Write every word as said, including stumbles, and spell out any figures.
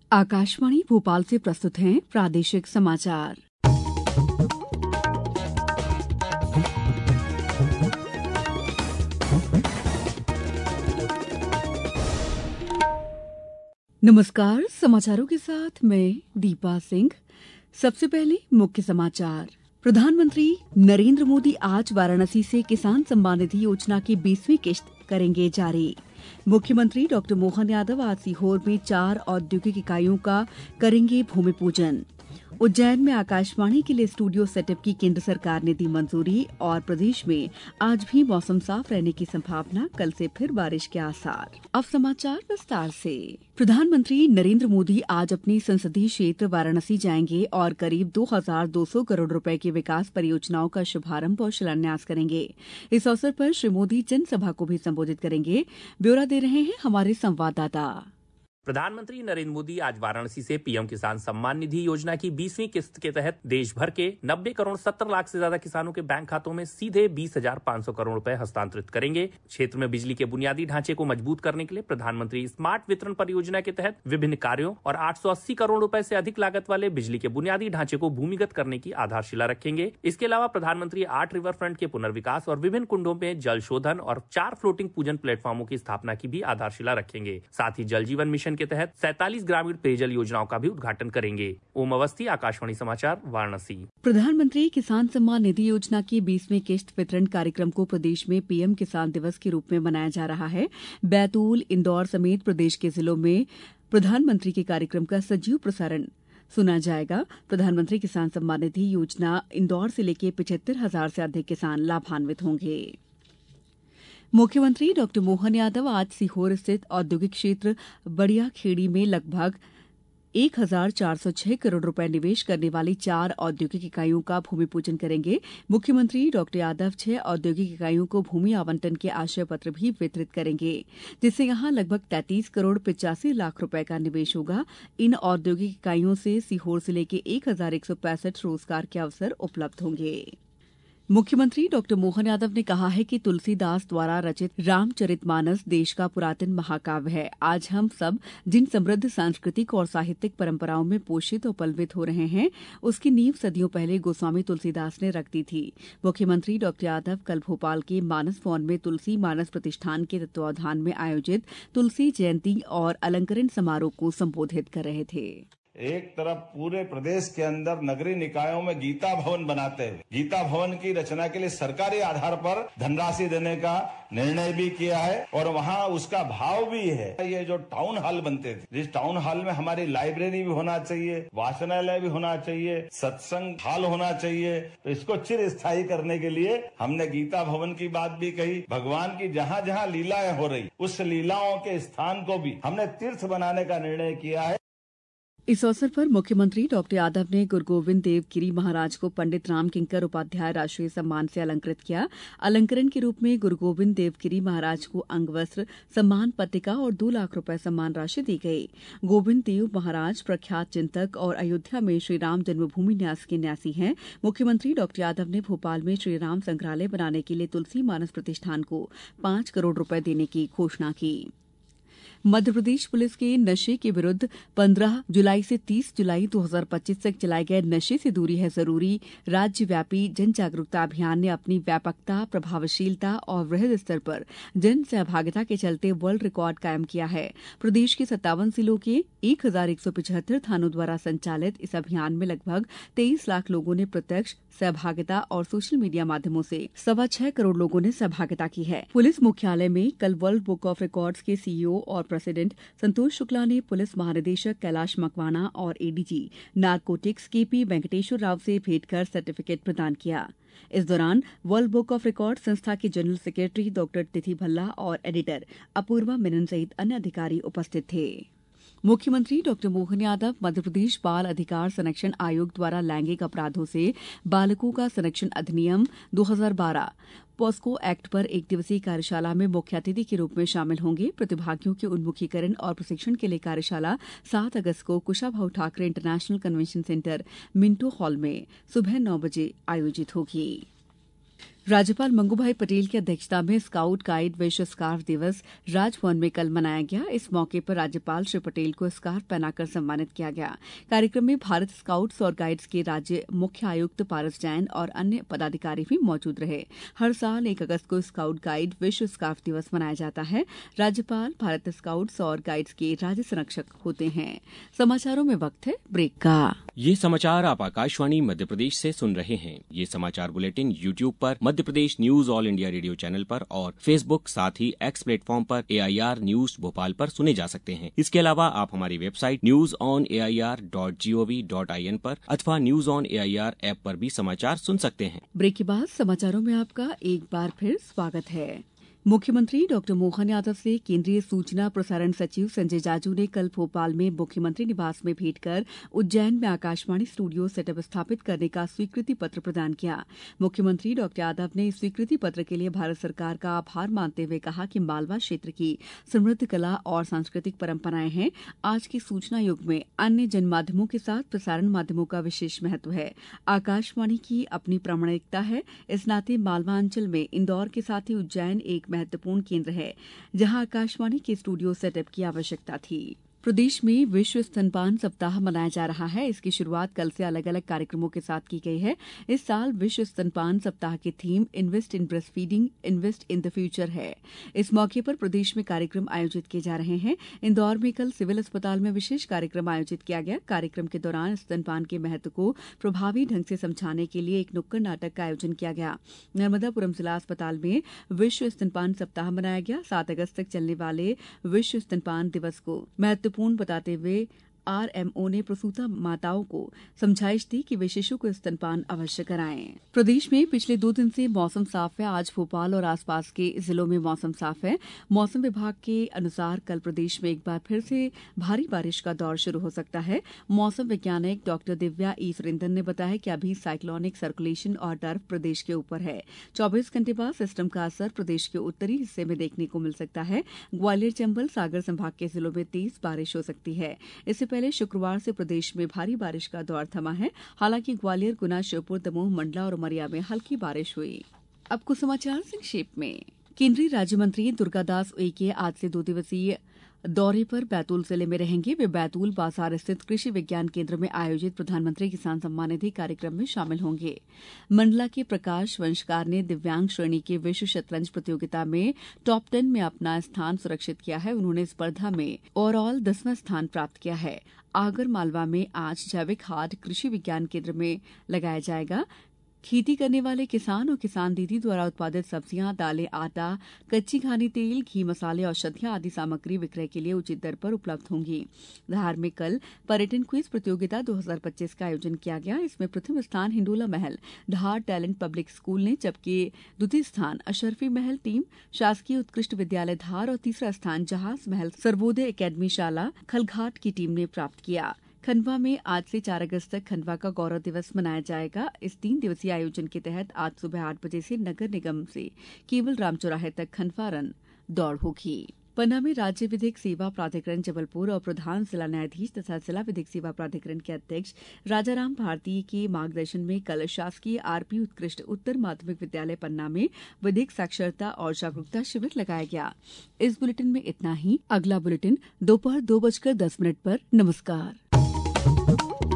आकाशवाणी भोपाल से प्रस्तुत हैं प्रादेशिक समाचार। नमस्कार, समाचारों के साथ मैं दीपा सिंह। सबसे पहले मुख्य समाचार। प्रधानमंत्री नरेंद्र मोदी आज वाराणसी से किसान सम्मान निधि योजना की बीसवीं किश्त करेंगे जारी। मुख्यमंत्री डॉक्टर मोहन यादव आज सीहोर में चार औद्योगिक इकाइयों का करेंगे भूमि पूजन। उज्जैन में आकाशवाणी के लिए स्टूडियो सेटअप की केंद्र सरकार ने दी मंजूरी और प्रदेश में आज भी मौसम साफ रहने की संभावना, कल से फिर बारिश के आसार। अब समाचार विस्तार से। प्रधानमंत्री नरेंद्र मोदी आज अपने संसदीय क्षेत्र वाराणसी जाएंगे और करीब दो हज़ार दो सौ करोड़ रुपए की विकास परियोजनाओं का शुभारंभ और शिलान्यास करेंगे। इस अवसर पर श्री मोदी जनसभा को भी संबोधित करेंगे। ब्यौरा दे रहे हैं हमारे संवाददाता। प्रधानमंत्री नरेंद्र मोदी आज वाराणसी से पीएम किसान सम्मान निधि योजना की बीसवीं किस्त के तहत देश भर के नब्बे करोड़ सत्तर लाख से ज्यादा किसानों के बैंक खातों में सीधे बीस हजार पाँच सौ करोड़ रुपए हस्तांतरित करेंगे। क्षेत्र में बिजली के बुनियादी ढांचे को मजबूत करने के लिए प्रधानमंत्री स्मार्ट वितरण परियोजना के तहत विभिन्न कार्यों और आठ सौ अस्सी करोड़ रुपए से अधिक लागत वाले बिजली के बुनियादी ढांचे को भूमिगत करने की आधारशिला रखेंगे। इसके अलावा प्रधानमंत्री आठ रिवर फ्रंट के पुनर्विकास और विभिन्न कुंडों में जल शोधन और चार फ्लोटिंग पूजन प्लेटफॉर्मों की स्थापना की भी आधारशिला रखेंगे। साथ ही जल जीवन मिशन के तहत सैंतालीस ग्रामीण पेयजल योजनाओं का भी उद्घाटन करेंगे। ओम अवस्थी, आकाशवाणी समाचार, वाराणसी। प्रधानमंत्री किसान सम्मान निधि योजना की बीसवीं किश्त वितरण कार्यक्रम को प्रदेश में पीएम किसान दिवस के रूप में मनाया जा रहा है। बैतूल, इंदौर समेत प्रदेश के जिलों में प्रधानमंत्री के कार्यक्रम का सजीव प्रसारण सुना जाएगा। प्रधानमंत्री किसान सम्मान निधि योजना इंदौर से लेकर पिछहत्तर हजार से अधिक किसान लाभान्वित होंगे। मुख्यमंत्री डॉक्टर मोहन यादव आज सीहोर स्थित औद्योगिक क्षेत्र बड़िया खेड़ी में लगभग एक हजार चार सौ छह करोड़ रुपए निवेश करने वाली चार औद्योगिक इकाइयों का भूमि पूजन करेंगे। मुख्यमंत्री डॉक्टर यादव छह औद्योगिक इकाइयों को भूमि आवंटन के आशय पत्र भी वितरित करेंगे, जिससे यहां लगभग तैंतीस करोड़ पिचासी लाख रुपए का निवेश होगा। इन औद्योगिक इकाइयों से सीहोर जिले के एक हजार एक सौ पैंसठ रोजगार के अवसर उपलब्ध होंगे। मुख्यमंत्री डॉक्टर मोहन यादव ने कहा है कि तुलसीदास द्वारा रचित रामचरितमानस देश का पुरातन महाकाव्य है। आज हम सब जिन समृद्ध सांस्कृतिक और साहित्यिक परंपराओं में पोषित और पल्वित हो रहे हैं, उसकी नींव सदियों पहले गोस्वामी तुलसीदास ने रख दी थी। मुख्यमंत्री डॉक्टर यादव कल भोपाल के मानस भवन में तुलसी मानस प्रतिष्ठान के तत्वावधान में आयोजित तुलसी जयंती और अलंकरण समारोह को संबोधित कर रहे थे। एक तरफ पूरे प्रदेश के अंदर नगरीय निकायों में गीता भवन बनाते हैं। गीता भवन की रचना के लिए सरकारी आधार पर धनराशि देने का निर्णय भी किया है और वहाँ उसका भाव भी है। ये जो टाउन हॉल बनते थे, जिस टाउन हॉल में हमारी लाइब्रेरी भी होना चाहिए, वाचनालय भी होना चाहिए, सत्संग हॉल होना चाहिए, तो इसको चिर स्थायी करने के लिए हमने गीता भवन की बात भी कही। भगवान की जहाँ जहाँ लीलाएं हो रही, उस लीलाओं के स्थान को भी हमने तीर्थ बनाने का निर्णय किया है। इस अवसर पर मुख्यमंत्री डॉक्टर यादव ने गुरु गोविंद देव गिरी महाराज को पंडित राम किंकर उपाध्याय राष्ट्रीय सम्मान से अलंकृत किया। अलंकरण के रूप में गुरु गोविंद देव गिरी महाराज को अंगवस्त्र, सम्मान पट्टिका और दो लाख रुपए सम्मान राशि दी गई। गोविंद देव महाराज प्रख्यात चिंतक और अयोध्या में श्री राम जन्मभूमि न्यास के न्यासी हैं। मुख्यमंत्री डॉक्टर यादव ने भोपाल में श्री राम संग्रहालय बनाने के लिए तुलसी मानस प्रतिष्ठान को पांच करोड़ रुपए देने की घोषणा की। मध्यप्रदेश पुलिस के नशे के विरुद्ध पंद्रह जुलाई से तीस जुलाई दो हज़ार पच्चीस तक चलाए गए नशे से दूरी है जरूरी राज्यव्यापी जन जागरूकता अभियान ने अपनी व्यापकता, प्रभावशीलता और वृहद स्तर पर जन सहभागिता के चलते वर्ल्ड रिकॉर्ड कायम किया है। प्रदेश के सत्तावन जिलों के एक हजार एक सौ पिछहत्तर थानों द्वारा संचालित इस अभियान में लगभग तेईस लाख लोगों ने प्रत्यक्ष सहभागिता और सोशल मीडिया माध्यमों से सवा छह करोड़ लोगों ने सहभागिता की है। पुलिस मुख्यालय में कल वर्ल्ड बुक ऑफ रिकॉर्ड्स के सीईओ और प्रेसिडेंट संतोष शुक्ला ने पुलिस महानिदेशक कैलाश मकवाना और ADG narcotics KP Venkateshwar Rao से भेंट कर सर्टिफिकेट प्रदान किया। इस दौरान वर्ल्ड बुक ऑफ रिकॉर्ड संस्था के जनरल सेक्रेटरी डॉक्टर तिथि भल्ला और एडिटर अपूर्वा मेनन सहित अन्य अधिकारी उपस्थित थे। मुख्यमंत्री डॉक्टर मोहन यादव मध्यप्रदेश बाल अधिकार संरक्षण आयोग द्वारा लैंगिक अपराधों से बालकों का संरक्षण अधिनियम दो हज़ार बारह पॉस्को एक्ट पर एक दिवसीय कार्यशाला में मुख्य अतिथि के रूप में शामिल होंगे। प्रतिभागियों के उन्मुखीकरण और प्रशिक्षण के लिए कार्यशाला सात अगस्त को Kushabhau Thackeray international convention centre Minto hall में सुबह नौ बजे आयोजित होगी। राज्यपाल मंगूभाई पटेल की अध्यक्षता में स्काउट गाइड विश्व स्कार्फ दिवस राजभवन में कल मनाया गया। इस मौके पर राज्यपाल श्री पटेल को स्कार्फ पहनाकर सम्मानित किया गया। कार्यक्रम में भारत स्काउट्स और गाइड्स के राज्य मुख्य आयुक्त पारस जैन और अन्य पदाधिकारी भी मौजूद रहे। हर साल एक अगस्त को स्काउट गाइड विश्व स्कार्फ दिवस मनाया जाता है। राज्यपाल भारत स्काउट्स और गाइड्स के राज्य संरक्षक होते हैं। समाचारों में वक्त है ब्रेक का। ये समाचार आप आकाशवाणी मध्य प्रदेश से सुन रहे हैं। ये समाचार बुलेटिन यूट्यूब पर Madhya Pradesh news All India Radio channel पर और फेसबुक साथ ही एक्स प्लेटफॉर्म पर A I R news Bhopal पर सुने जा सकते हैं। इसके अलावा आप हमारी website news on A I R dot G O V dot I N पर अथवा news on A I R app पर भी समाचार सुन सकते हैं। ब्रेक के बाद समाचारों में आपका एक बार फिर स्वागत है। मुख्यमंत्री डॉक्टर मोहन यादव से केंद्रीय सूचना प्रसारण सचिव संजय जाजू ने कल भोपाल में मुख्यमंत्री निवास में भेंट कर उज्जैन में आकाशवाणी स्टूडियो सेटअप स्थापित करने का स्वीकृति पत्र प्रदान किया। मुख्यमंत्री डॉक्टर यादव ने इस स्वीकृति पत्र के लिए भारत सरकार का आभार मानते हुए कहा कि मालवा क्षेत्र की समृद्ध कला और सांस्कृतिक परंपराएं हैं। आज के सूचना युग में अन्य जनमाध्यमों के साथ प्रसारण माध्यमों का विशेष महत्व है। आकाशवाणी की अपनी प्रामाणिकता है। इस नाते मालवा अंचल में इंदौर के साथ ही उज्जैन एक महत्वपूर्ण केंद्र है जहां आकाशवाणी के स्टूडियो सेटअप की आवश्यकता थी। प्रदेश में विश्व स्तनपान सप्ताह मनाया जा रहा है। इसकी शुरुआत कल से अलग अलग कार्यक्रमों के साथ की गई है। इस साल विश्व स्तनपान सप्ताह की theme invest in breast feeding, invest in the future है। इस मौके पर प्रदेश में कार्यक्रम आयोजित किए जा रहे हैं। इंदौर में कल सिविल अस्पताल में विशेष कार्यक्रम आयोजित किया गया। कार्यक्रम के दौरान स्तनपान के महत्व को प्रभावी ढंग से समझाने के लिए एक नुक्कड़ नाटक का आयोजन किया गया। नर्मदापुरम जिला अस्पताल में विश्व स्तनपान सप्ताह मनाया गया। सात अगस्त तक चलने वाले विश्व स्तनपान दिवस को महत्वपूर्ण बताते हुए आर एम ओ ने प्रसूता माताओं को समझाइश दी कि वे शिशु को स्तनपान अवश्य कराएं। प्रदेश में पिछले दो दिन से मौसम साफ है। आज भोपाल और आसपास के जिलों में मौसम साफ है। मौसम विभाग के अनुसार कल प्रदेश में एक बार फिर से भारी बारिश का दौर शुरू हो सकता है। मौसम वैज्ञानिक डॉक्टर दिव्या ई सुरेंद्रन ने बताया कि अभी साइक्लोनिक सर्कुलेशन और टर्फ प्रदेश के ऊपर है। चौबीस घंटे बाद सिस्टम का असर प्रदेश के उत्तरी हिस्से में देखने को मिल सकता है। ग्वालियर, चंबल, सागर संभाग के जिलों में तेज बारिश हो सकती है। इससे पहले शुक्रवार से प्रदेश में भारी बारिश का दौर थमा है। हालांकि ग्वालियर, गुना, श्योपुर, दमोह, मंडला और उमरिया में हल्की बारिश हुई। अब कुछ समाचार संक्षेप में। केंद्रीय राज्य मंत्री दुर्गादास उइके आज से दो दिवसीय दौरे पर बैतूल जिले में रहेंगे। वे बैतूल बाजार स्थित कृषि विज्ञान केंद्र में आयोजित प्रधानमंत्री किसान सम्मान निधि कार्यक्रम में शामिल होंगे। मंडला के प्रकाश वंशकार ने दिव्यांग श्रेणी के विश्व शतरंज प्रतियोगिता में टॉप टेन में अपना स्थान सुरक्षित किया है। उन्होंने स्पर्धा में ओवरऑल दसवां स्थान प्राप्त किया है। आगर मालवा में आज जैविक हाट कृषि विज्ञान केंद्र में लगाया जाएगा। खेती करने वाले किसान और किसान दीदी द्वारा उत्पादित सब्जियां, दालें, आटा, कच्ची घानी तेल, घी, मसाले, औषधियां आदि सामग्री विक्रय के लिए उचित दर पर उपलब्ध होंगी। धार में कल पर्यटन क्विज प्रतियोगिता दो हज़ार पच्चीस का आयोजन किया गया। इसमें प्रथम स्थान हिंडोला महल धार टैलेंट पब्लिक स्कूल ने, जबकि द्वितीय स्थान अशरफी महल टीम शासकीय उत्कृष्ट विद्यालय धार और तीसरा स्थान जहाज महल सर्वोदय एकेडमी शाला खलघाट की टीम ने प्राप्त किया। खंडवा में आज से चार अगस्त तक खंडवा का गौरव दिवस मनाया जाएगा। इस तीन दिवसीय आयोजन के तहत आज सुबह आठ बजे से नगर निगम से केवल राम चौराहे तक खंडवा रन दौड़ होगी। पन्ना में राज्य विधिक सेवा प्राधिकरण जबलपुर और प्रधान जिला न्यायाधीश तथा जिला विधिक सेवा प्राधिकरण के अध्यक्ष राजाराम भारती के मार्गदर्शन में कल शासकीय आरपी उत्कृष्ट उत्तर माध्यमिक विद्यालय पन्ना में विधिक साक्षरता और जागरूकता शिविर लगाया गया। इस बुलेटिन में इतना ही। अगला बुलेटिन दोपहर दो बजकर दस मिनट पर। नमस्कार।